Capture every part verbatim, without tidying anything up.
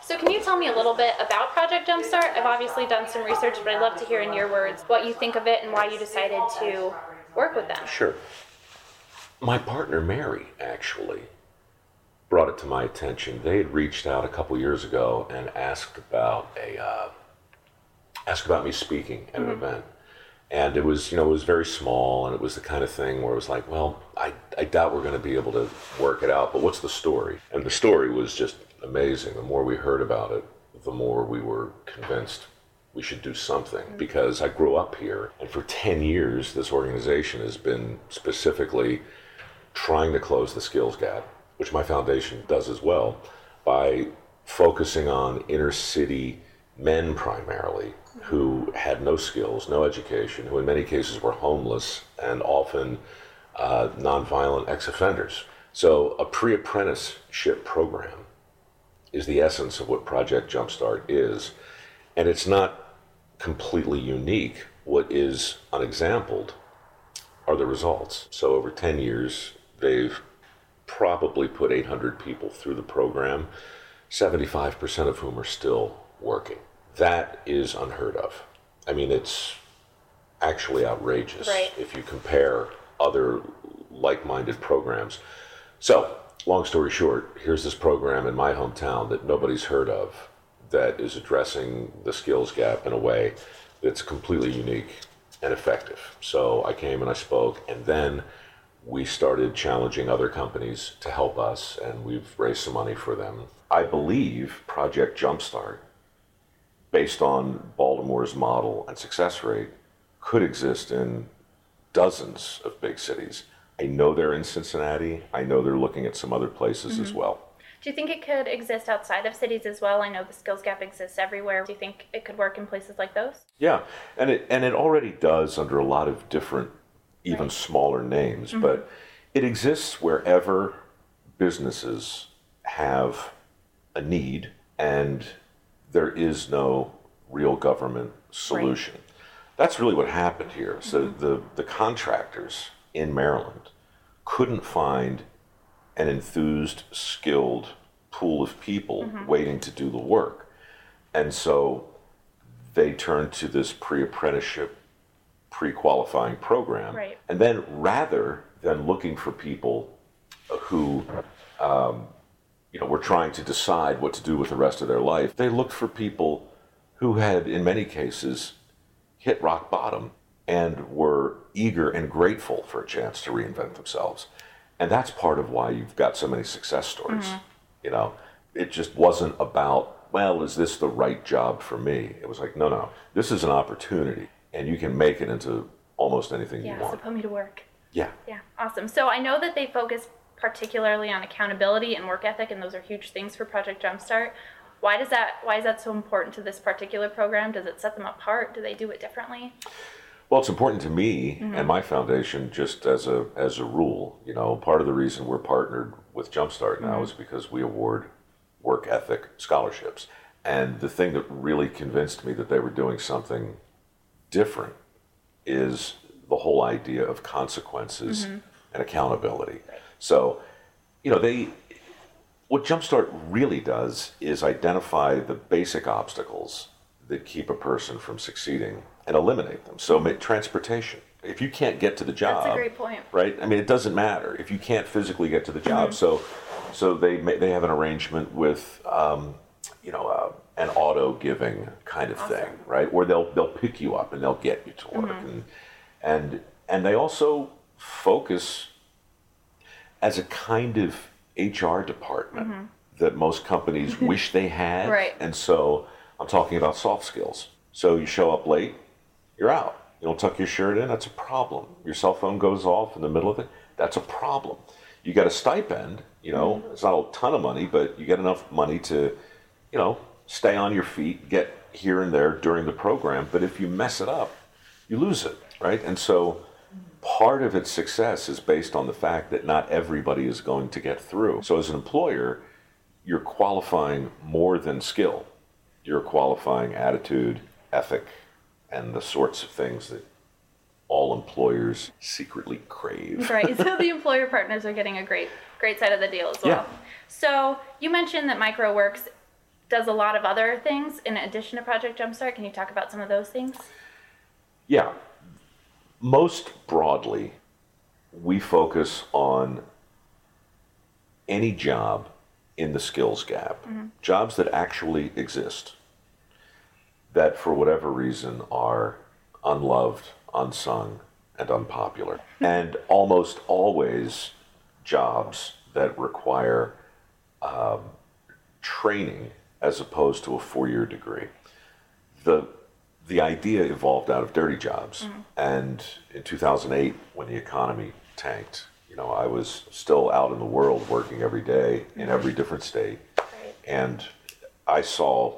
So can you tell me a little bit about Project Jumpstart? I've obviously done some research, but I'd love to hear in your words what you think of it and why you decided to work with them. Sure. My partner, Mary, actually brought it to my attention. They had reached out a couple years ago and asked about a uh, asked about me speaking at an mm-hmm. event. And it was, you know, it was very small, and it was the kind of thing where it was like, well, I, I doubt we're going to be able to work it out, but what's the story? And the story was just amazing. The more we heard about it, the more we were convinced we should do something. Mm-hmm. Because I grew up here, and for ten years, this organization has been specifically trying to close the skills gap, which my foundation does as well, by focusing on inner city men primarily, who had no skills, no education, who in many cases were homeless and often uh, nonviolent ex-offenders. So a pre-apprenticeship program is the essence of what Project Jumpstart is. And it's not completely unique. What is unexampled are the results. So over ten years, they've probably put eight hundred people through the program, seventy-five percent of whom are still working. That is unheard of. I mean, it's actually outrageous right. if you compare other like-minded programs. So, long story short, here's this program in my hometown that nobody's heard of that is addressing the skills gap in a way that's completely unique and effective. So I came and I spoke, and then we started challenging other companies to help us, and we've raised some money for them. I believe Project Jumpstart, based on Baltimore's model and success rate, could exist in dozens of big cities. I know they're in Cincinnati. I know they're looking at some other places mm-hmm. as well. Do you think it could exist outside of cities as well? I know the skills gap exists everywhere. Do you think it could work in places like those? Yeah, and it and it already does under a lot of different, even right. smaller names, mm-hmm. but it exists wherever businesses have a need and there is no real government solution. Right. That's really what happened here. So mm-hmm. the, the contractors in Maryland couldn't find an enthused, skilled pool of people mm-hmm. waiting to do the work. And so they turned to this pre-apprenticeship, pre-qualifying program. Right. And then rather than looking for people who um, you know, were trying to decide what to do with the rest of their life, they looked for people who had, in many cases, hit rock bottom and were eager and grateful for a chance to reinvent themselves. And that's part of why you've got so many success stories. Mm-hmm. You know, it just wasn't about, well, is this the right job for me? It was like, no, no, this is an opportunity, and you can make it into almost anything yeah, you want. So put me to work. Yeah. Yeah, awesome. So I know that they focus particularly on accountability and work ethic, and those are huge things for Project Jumpstart. Why does that? Why is that so important to this particular program? Does it set them apart? Do they do it differently? Well, it's important to me mm-hmm. and my foundation just as a as a rule. You know, part of the reason we're partnered with Jumpstart now mm-hmm. is because we award work ethic scholarships. And the thing that really convinced me that they were doing something different is the whole idea of consequences mm-hmm. and accountability. Right. So, you know, they what Jumpstart really does is identify the basic obstacles that keep a person from succeeding and eliminate them. So transportation. If you can't get to the job, that's a great point. Right? I mean, it doesn't matter if you can't physically get to the job. Mm-hmm. So, so they they have an arrangement with, um, you know, uh, an auto giving kind of awesome. thing, right? Where they'll they'll pick you up and they'll get you to work, mm-hmm. and and and they also focus as a kind of H R department mm-hmm. that most companies wish they had. Right. And so I'm talking about soft skills. So you show up late, you're out. You don't tuck your shirt in, that's a problem. Your cell phone goes off in the middle of it, that's a problem. You got a stipend, you know, mm-hmm. it's not a ton of money, but you get enough money to, you know, stay on your feet, get here and there during the program. But if you mess it up, you lose it, right? And so part of its success is based on the fact that not everybody is going to get through. So as an employer, you're qualifying more than skill. You're qualifying attitude, ethic, and the sorts of things that all employers secretly crave. Right, so the employer partners are getting a great great side of the deal as well. Yeah. So you mentioned that MicroWorks does a lot of other things in addition to Project Jumpstart. Can you talk about some of those things? Yeah. Most broadly, we focus on any job in the skills gap, mm-hmm. jobs that actually exist, that for whatever reason are unloved, unsung, and unpopular. And almost always jobs that require um, training as opposed to a four-year degree. The the idea evolved out of dirty jobs. Mm-hmm. And in two thousand eight, when the economy tanked, you know, I was still out in the world working every day mm-hmm. in every different state. Right. And I saw,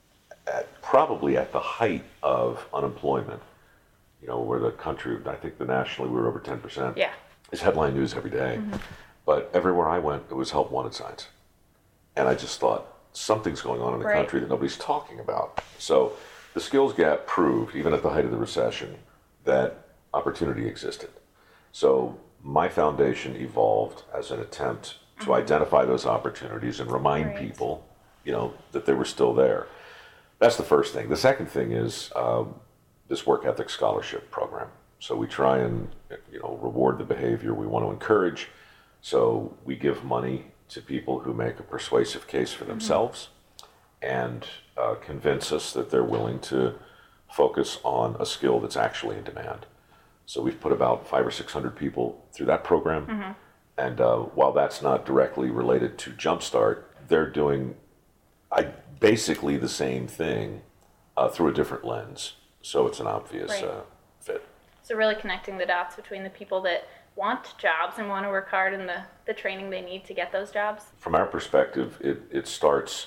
at, probably at the height of unemployment, you know, where the country, I think the nationally we were over ten percent. Yeah. It's headline news every day. Mm-hmm. But everywhere I went, it was help wanted signs. And I just thought, something's going on in the right. country that nobody's talking about. So the skills gap proved, even at the height of the recession, that opportunity existed. So my foundation evolved as an attempt to mm-hmm. identify those opportunities and remind right. people, you know, that they were still there. That's the first thing. The second thing is um, this work ethic scholarship program. So we try and, you know, reward the behavior we want to encourage. So we give money to people who make a persuasive case for themselves mm-hmm. and uh, convince us that they're willing to focus on a skill that's actually in demand. So we've put about five or six hundred people through that program. Mm-hmm. And uh, while that's not directly related to Jumpstart, they're doing I, basically the same thing uh, through a different lens. So it's an obvious right. uh, fit. So really connecting the dots between the people that want jobs and want to work hard and the, the training they need to get those jobs? From our perspective, it, it starts,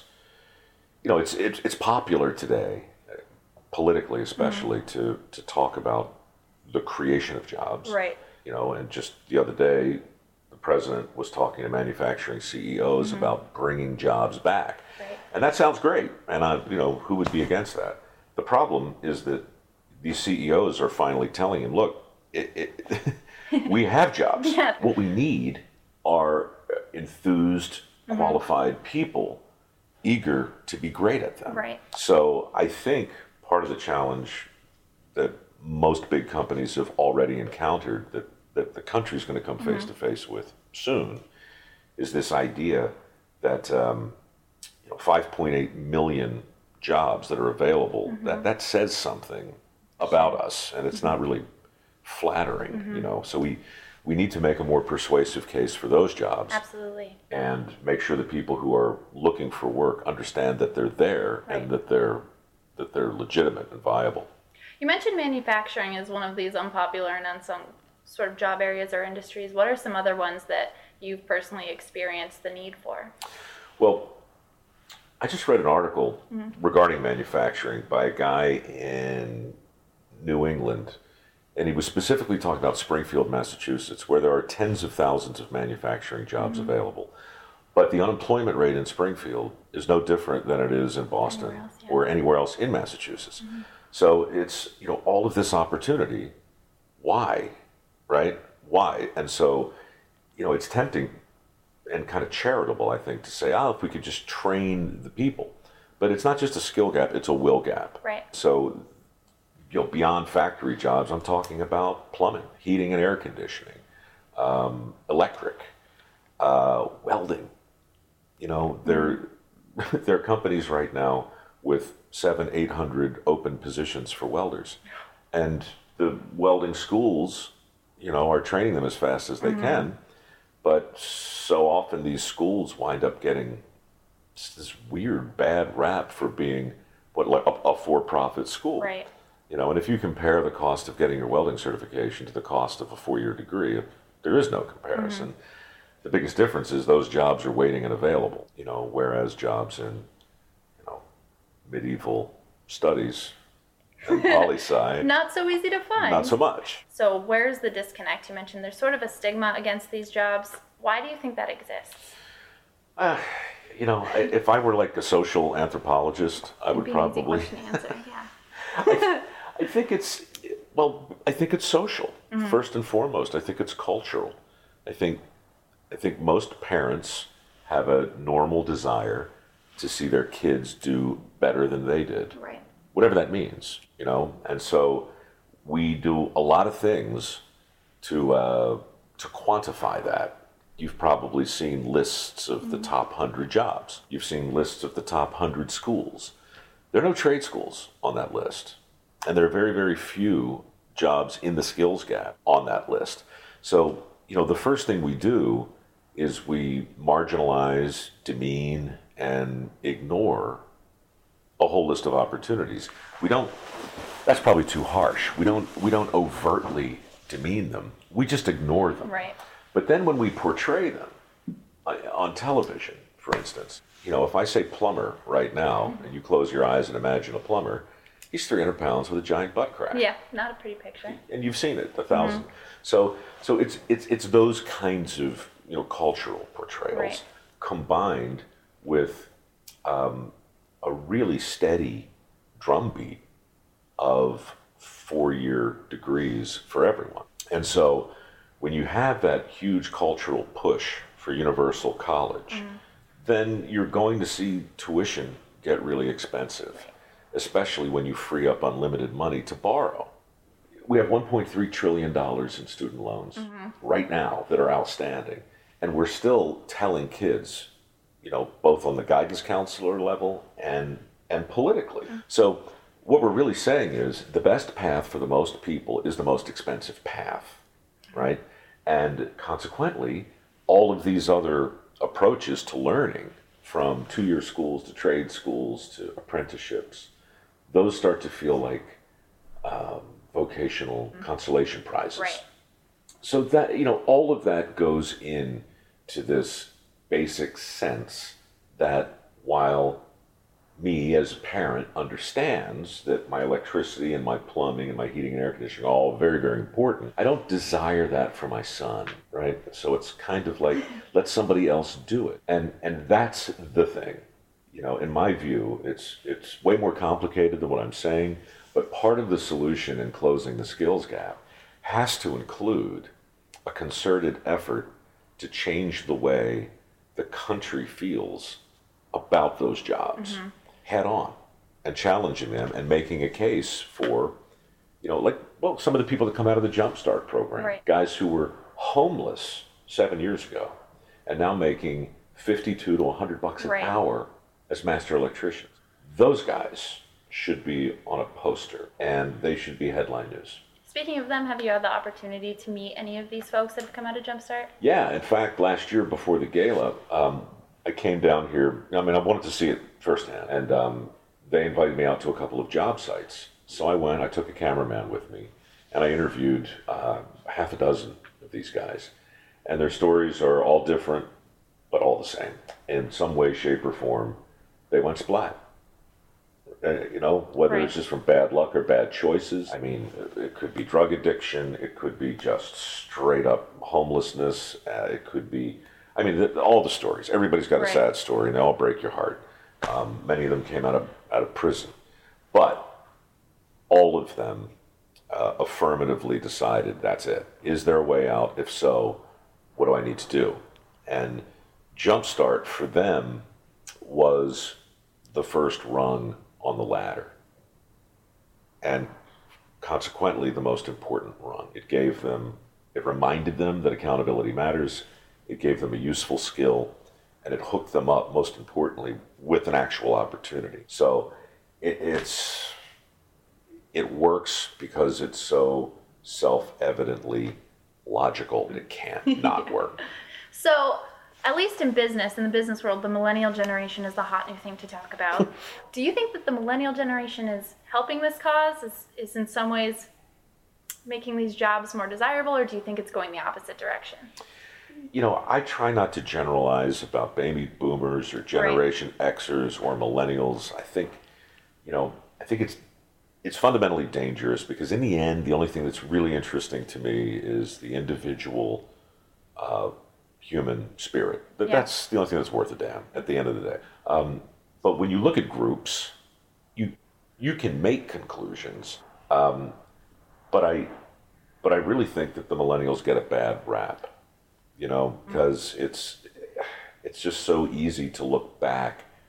you know, it's, it's, it's popular today, politically especially, mm-hmm. to, to talk about the creation of jobs. Right. You know, and just the other day, the president was talking to manufacturing C E Os mm-hmm. about bringing jobs back. Right. And that sounds great. And, I, you know, who would be against that? The problem is that these C E Os are finally telling him, look, it, it we have jobs. Yeah. What we need are enthused, mm-hmm. qualified people eager to be great at them. Right. So I think part of the challenge that most big companies have already encountered, that, that the country's going to come face mm-hmm. to face with soon, is this idea that um, you know, five point eight million jobs that are available, mm-hmm. that, that says something about us, and it's mm-hmm. not really flattering, mm-hmm. you know. So we we need to make a more persuasive case for those jobs. Absolutely. And make sure that people who are looking for work understand that they're there right. and that they're that they're legitimate and viable. You mentioned manufacturing as one of these unpopular and unsung sort of job areas or industries. What are some other ones that you've personally experienced the need for? Well, I just read an article mm-hmm. regarding manufacturing by a guy in New England, and he was specifically talking about Springfield, Massachusetts, where there are tens of thousands of manufacturing jobs mm-hmm. available. But the unemployment rate in Springfield is no different than it is in Boston anywhere else, yeah. or anywhere else in Massachusetts. Mm-hmm. So it's, you know, all of this opportunity. Why, right? Why? And so, you know, it's tempting and kind of charitable, I think, to say, oh, if we could just train the people. But it's not just a skill gap, it's a will gap. Right. So, you know, beyond factory jobs, I'm talking about plumbing, heating and air conditioning, um, electric, uh, welding. You know, there, there are companies right now with seven, eight hundred open positions for welders, and the welding schools, you know, are training them as fast as they mm-hmm. can. But so often these schools wind up getting this weird bad rap for being what like a, a for-profit school. Right. You know, and if you compare the cost of getting your welding certification to the cost of a four-year degree, there is no comparison. Mm-hmm. The biggest difference is those jobs are waiting and available, you know, whereas jobs in, you know, medieval studies and poli-sci, not so easy to find. Not so much. So where's the disconnect? You mentioned there's sort of a stigma against these jobs. Why do you think that exists? Uh, you know, if I were like a social anthropologist, I would probably. It'd be an easy question to answer, yeah. I, I think it's, well, I think it's social, mm-hmm. first and foremost. I think it's cultural. I think, I think most parents have a normal desire to see their kids do better than they did, Right. whatever that means, you know. And so we do a lot of things to uh, to quantify that. You've probably seen lists of the top one hundred jobs. You've seen lists of the top one hundred schools. There are no trade schools on that list. And there are very, very few jobs in the skills gap on that list. So, you know, the first thing we do is we marginalize, demean, and ignore a whole list of opportunities. We don't, that's probably too harsh. We don't, we don't overtly demean them. We just ignore them. Right. But then when we portray them uh, on television, for instance, you know, if I say plumber right now, and you close your eyes and imagine a plumber, he's three hundred pounds with a giant butt crack. Yeah, not a pretty picture. And you've seen it, a thousand. Mm-hmm. So, so it's it's it's those kinds of, you know, cultural portrayals Right. combined with um, a really steady drumbeat of four-year degrees for everyone. And so when you have that huge cultural push for universal college, mm. then you're going to see tuition get really expensive, especially when you free up unlimited money to borrow. We have one point three trillion dollars in student loans mm-hmm. right now that are outstanding, and we're still telling kids, you know, both on the guidance counselor level and and politically. Mm-hmm. So what we're really saying is the best path for the most people is the most expensive path, right? And consequently, all of these other approaches to learning, from two-year schools to trade schools to apprenticeships, those start to feel like um, vocational mm-hmm. consolation prizes. Right. So that, you know, all of that goes in to this basic sense that while me as a parent understands that my electricity and my plumbing and my heating and air conditioning are all very, very important, I don't desire that for my son, right? So it's kind of like, let somebody else do it. And and that's the thing. You know, in my view, it's it's way more complicated than what I'm saying, but part of the solution in closing the skills gap has to include a concerted effort to change the way the country feels about those jobs. Mm-hmm. Head on, and challenging them and making a case for, you know, like, well, some of the people that come out of the Jump Start program, right. guys who were homeless seven years ago and now making fifty-two to one hundred bucks an right. hour as master electricians. Those guys should be on a poster and they should be headline news. Speaking of them, have you had the opportunity to meet any of these folks that have come out of Jump Start? Yeah, in fact, last year before the gala, um, I came down here. I mean, I wanted to see it firsthand, and um, they invited me out to a couple of job sites. So I went, I took a cameraman with me, and I interviewed uh, half a dozen of these guys. And their stories are all different, but all the same. In some way, shape, or form, they went splat. Uh, you know, whether right. it's just from bad luck or bad choices. I mean, it could be drug addiction. It could be just straight up homelessness. Uh, it could be... I mean, the, all the stories. Everybody's got a right. sad story, and they all break your heart. Um, many of them came out of out of prison, but all of them uh, affirmatively decided that's it. Is there a way out? If so, what do I need to do? And Jump Start for them was the first rung on the ladder, and consequently the most important rung. It gave them, it reminded them that accountability matters. It gave them a useful skill, and it hooked them up, most importantly, with an actual opportunity. So it, it's it works because it's so self-evidently logical that it can't not work. So, at least in business, in the business world, the millennial generation is the hot new thing to talk about. Do you think that the millennial generation is helping this cause, is, is in some ways making these jobs more desirable, or do you think it's going the opposite direction? You know, I try not to generalize about baby boomers or Generation right. Xers or millennials. I think, you know, I think it's it's fundamentally dangerous because in the end, the only thing that's really interesting to me is the individual uh, human spirit. But yeah. That's the only thing that's worth a damn at the end of the day. Um, but when you look at groups, you you can make conclusions. Um, but I but I really think that the millennials get a bad rap. You know, because it's it's just so easy to look back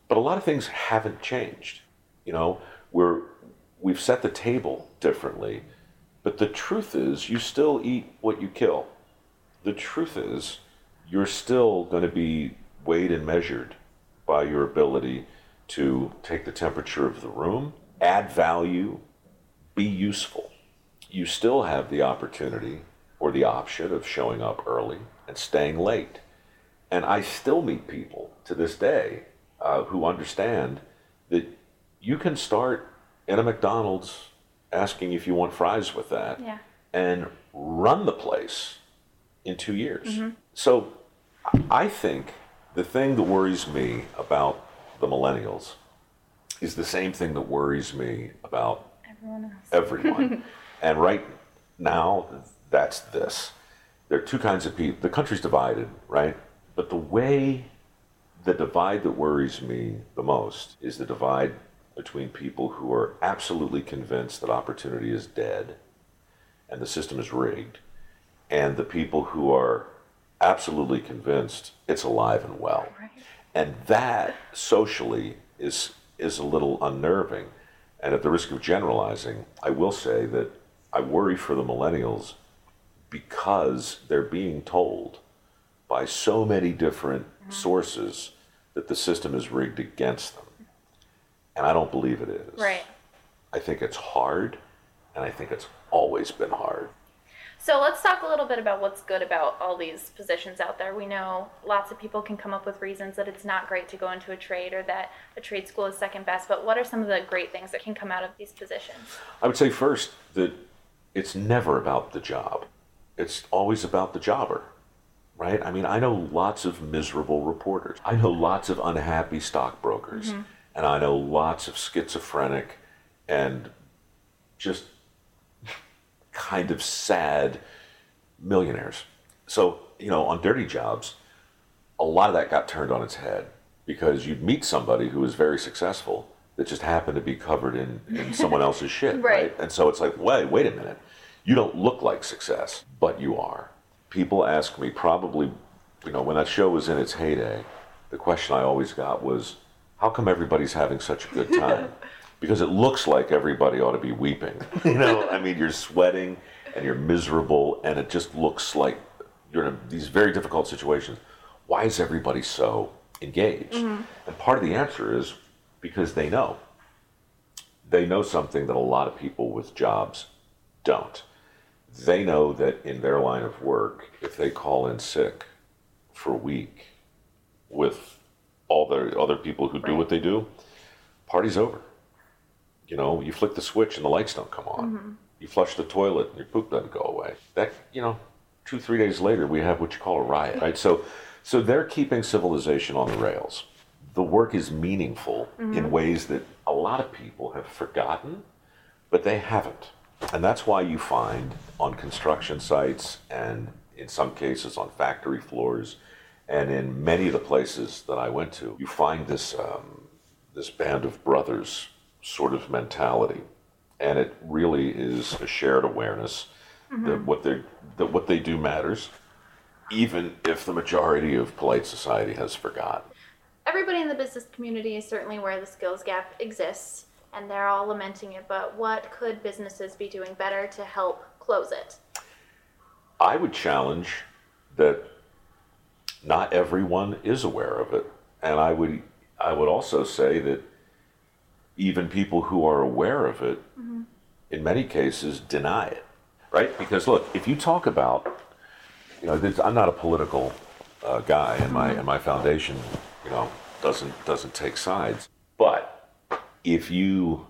But a lot of things haven't changed. You know, we're, we've set the table differently, but the truth is you still eat what you kill. The truth is you're still going to be weighed and measured by your ability to take the temperature of the room, add value, be useful. You still have the opportunity or the option of showing up early and staying late. And I still meet people to this day uh, who understand that you can start in a McDonald's asking if you want fries with that Yeah. and run the place in two years. Mm-hmm. So I think the thing that worries me about the millennials is the same thing that worries me about Everyone else. everyone. And right now, that's this. There are two kinds of people. The country's divided, right? But the way, the divide that worries me the most is the divide between people who are absolutely convinced that opportunity is dead and the system is rigged, and the people who are absolutely convinced it's alive and well. Right. And that socially is is a little unnerving. And at the risk of generalizing, I will say that I worry for the millennials because they're being told by so many different mm-hmm. sources that the system is rigged against them. And I don't believe it is. Right. I think it's hard, and I think it's always been hard. So let's talk a little bit about what's good about all these positions out there. We know lots of people can come up with reasons that it's not great to go into a trade or that a trade school is second best, but what are some of the great things that can come out of these positions? I would say first that it's never about the job. It's always about the jobber, right? I mean, I know lots of miserable reporters. I know lots of unhappy stockbrokers. Mm-hmm. And I know lots of schizophrenic and just kind of sad millionaires. So, you know, on dirty jobs, a lot of that got turned on its head because you'd meet somebody who was very successful that just happened to be covered in, in someone else's shit, right. right? And so it's like, wait, wait a minute. You don't look like success, but you are. People ask me probably, you know, when that show was in its heyday, the question I always got was, how come everybody's having such a good time? Because it looks like everybody ought to be weeping. You know, I mean, you're sweating and you're miserable, and it just looks like you're in a, these very difficult situations. Why is everybody so engaged? Mm-hmm. And part of the answer is because they know. They know something that a lot of people with jobs don't. They know that in their line of work, if they call in sick for a week with all the other people who do right. what they do, party's over. You know, you flick the switch and the lights don't come on. Mm-hmm. You flush the toilet and your poop doesn't go away. That, you know, two, three days later, we have what you call a riot, right? So, so they're keeping civilization on the rails. The work is meaningful mm-hmm. in ways that a lot of people have forgotten, but they haven't. And that's why you find on construction sites and in some cases on factory floors and in many of the places that I went to, you find this um, this band of brothers sort of mentality. And it really is a shared awareness mm-hmm. that what they that what they do matters, even if the majority of polite society has forgotten. Everybody in the business community is certainly where the skills gap exists, and they're all lamenting it, but what could businesses be doing better to help close it? I would challenge that not everyone is aware of it. And I would I would also say that even people who are aware of it, mm-hmm. in many cases, deny it, right? Because look, if you talk about, you know, I'm not a political uh, guy, and my mm-hmm. and my foundation, you know, doesn't doesn't take sides. But if you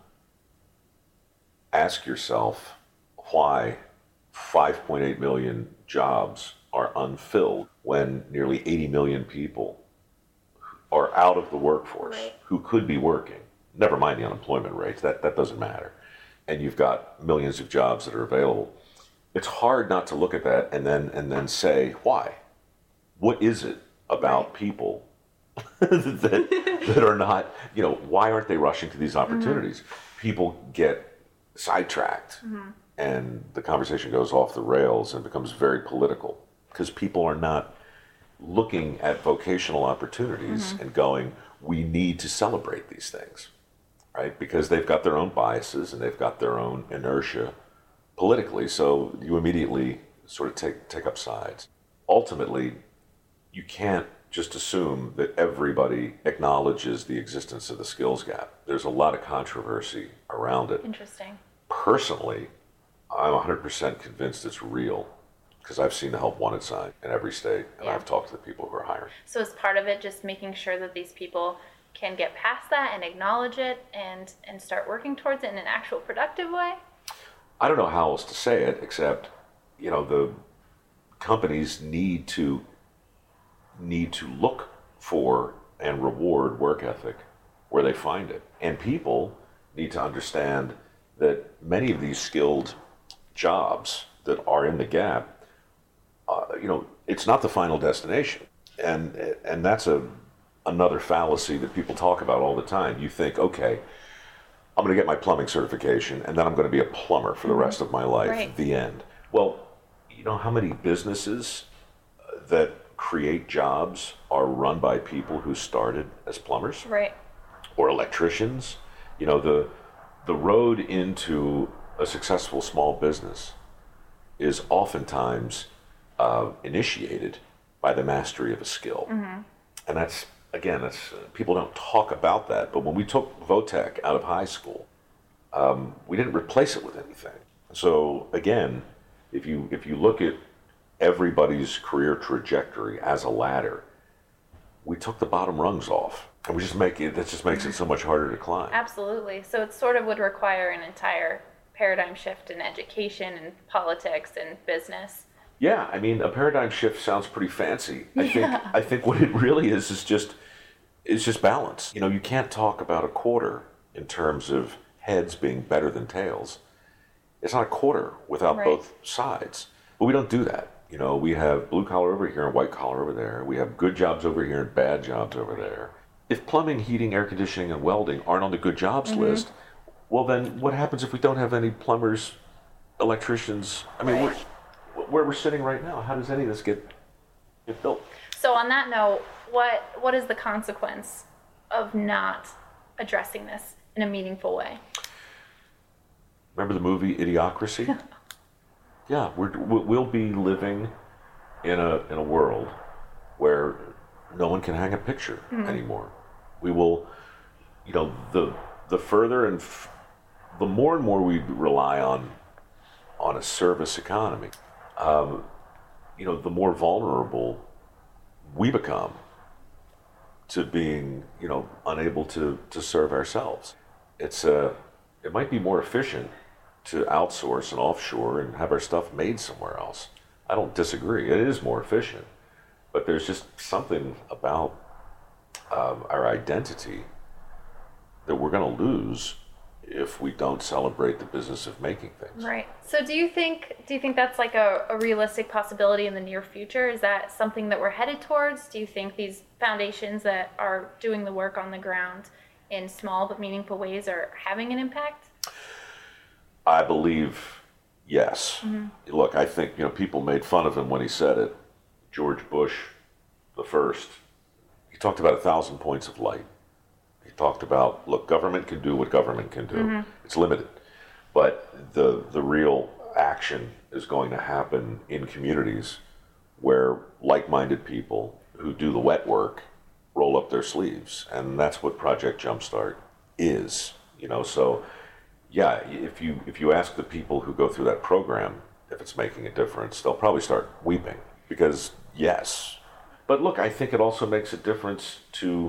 ask yourself why five point eight million jobs are unfilled when nearly eighty million people are out of the workforce right. who could be working, never mind the unemployment rates, that, that doesn't matter, and you've got millions of jobs that are available, it's hard not to look at that and then and then say, why? What is it about right. people that, that are not, you know, why aren't they rushing to these opportunities? Mm-hmm. People get sidetracked mm-hmm. and the conversation goes off the rails and becomes very political because people are not looking at vocational opportunities and going, we need to celebrate these things, right? Because they've got their own biases and they've got their own inertia politically. So you immediately sort of take, take up sides. Ultimately, you can't just assume that everybody acknowledges the existence of the skills gap. There's a lot of controversy around it. Interesting. Personally, I'm one hundred percent convinced it's real because I've seen the help wanted sign in every state, and Yeah. I've talked to the people who are hiring. So is part of it just making sure that these people can get past that and acknowledge it and, and start working towards it in an actual productive way? I don't know how else to say it except, you know, the companies need to need to look for and reward work ethic where they find it. And people need to understand that many of these skilled jobs that are in the gap, uh, you know, it's not the final destination. And and that's a another fallacy that people talk about all the time. You think, okay, I'm going to get my plumbing certification and then I'm going to be a plumber for the rest of my life, Right. the end. Well, you know how many businesses uh, that create jobs are run by people who started as plumbers Right. or electricians? You know, the the road into a successful small business is oftentimes uh, initiated by the mastery of a skill. And that's, again, that's uh, people don't talk about that, but when we took Votech out of high school, um, we didn't replace it with anything. So again, if you if you look at everybody's career trajectory as a ladder, we took the bottom rungs off, and we just make it. That just makes it so much harder to climb. Absolutely. So it sort of would require an entire paradigm shift in education and politics and business. Yeah, I mean, a paradigm shift sounds pretty fancy. I think Yeah. I think what it really is is just is just balance. You know, you can't talk about a quarter in terms of heads being better than tails. It's not a quarter without Right. both sides. But we don't do that. You know, we have blue collar over here and white collar over there. We have good jobs over here and bad jobs over there. If plumbing, heating, air conditioning, and welding aren't on the good jobs list, well, then what happens if we don't have any plumbers, electricians? I mean, Right. we're, where we're sitting right now, how does any of this get, get built? So on that note, what what is the consequence of not addressing this in a meaningful way? Remember the movie Idiocracy? Yeah, we're, we'll be living in a in a world where no one can hang a picture anymore. We will, you know, the the further and f- the more and more we rely on on a service economy, um, you know, the more vulnerable we become to being, you know, unable to to serve ourselves. It's a it might be more efficient to outsource and offshore and have our stuff made somewhere else. I don't disagree. It is more efficient, but there's just something about um, our identity that we're going to lose if we don't celebrate the business of making things. Right. So do you think do you think that's like a, a realistic possibility in the near future? Is that something that we're headed towards? Do you think these foundations that are doing the work on the ground in small but meaningful ways are having an impact? I believe yes. Look, I think, you know, people made fun of him when he said it. George Bush, the first, he talked about a thousand points of light. He talked about, look, government can do what government can do. It's limited. But the the real action is going to happen in communities where like-minded people who do the wet work roll up their sleeves. And that's what Project Jumpstart is. You know, so yeah, if you if you ask the people who go through that program if it's making a difference, they'll probably start weeping because yes. But look, I think it also makes a difference to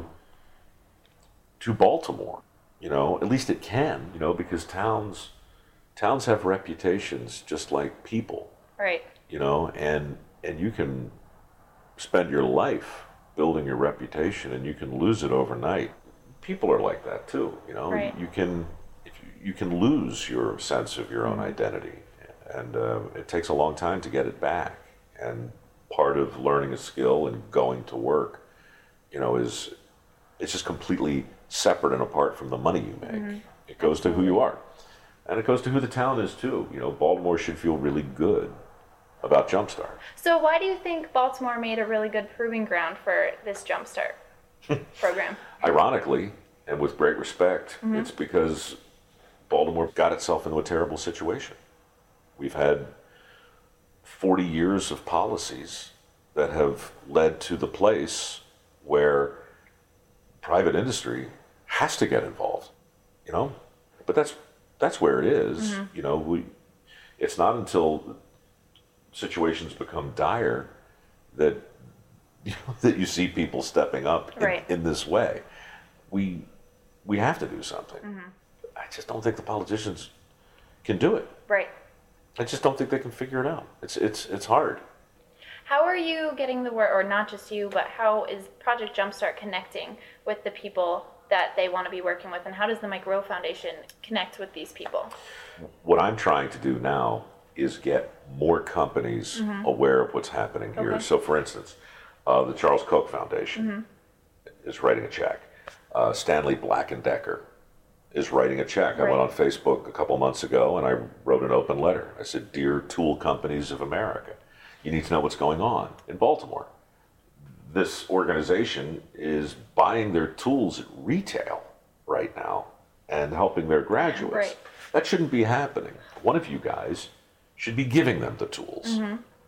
to Baltimore. You know, at least it can, you know, because towns towns have reputations just like people, Right. you know, and and you can spend your life building your reputation and you can lose it overnight. People are like that too, you know. Right. You can if you, you can lose your sense of your own identity, and uh, it takes a long time to get it back. And part of learning a skill and going to work, you know, is it's just completely separate and apart from the money you make. It goes to who you are, and it goes to who the town is too. You know, Baltimore should feel really good about Jumpstart. So why do you think Baltimore made a really good proving ground for this Jumpstart program? Ironically, and with great respect, Mm-hmm. it's because Baltimore got itself into a terrible situation. We've had forty years of policies that have led to the place where private industry has to get involved, you know? But that's that's where it is. Mm-hmm. You know, we it's not until situations become dire that you know, that you see people stepping up in, Right. in this way. We we have to do something. Mm-hmm. I just don't think the politicians can do it. Right. I just don't think they can figure it out. It's it's it's hard. How are you getting the word, or not just you, but how is Project Jumpstart connecting with the people that they want to be working with, and how does the Mike Rowe Foundation connect with these people? What I'm trying to do now is get more companies aware of what's happening here. Okay. So, for instance, uh, the Charles Koch Foundation is writing a check. Uh, Stanley Black and Decker is writing a check. I Right. went on Facebook a couple months ago and I wrote an open letter. I said, "Dear tool companies of America, you need to know what's going on in Baltimore. This organization is buying their tools at retail right now and helping their graduates. Right. That shouldn't be happening. One of you guys should be giving them the tools.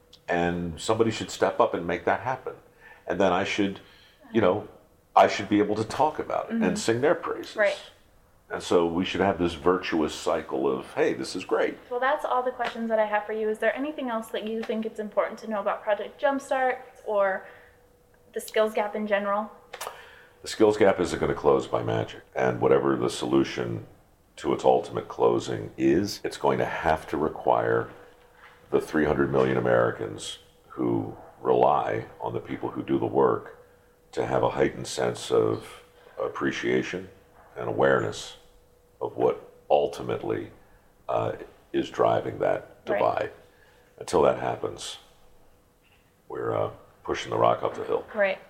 And somebody should step up and make that happen. And then I should, you know, I should be able to talk about it and sing their praises. Right. And so we should have this virtuous cycle of, hey, this is great. Well, that's all the questions that I have for you. Is there anything else that you think it's important to know about Project Jumpstart or the skills gap in general? The skills gap isn't going to close by magic. And whatever the solution to its ultimate closing is, it's going to have to require the three hundred million Americans who rely on the people who do the work to have a heightened sense of appreciation and awareness of what ultimately uh, is driving that divide. Right. Until that happens, we're uh, pushing the rock up the hill. Right.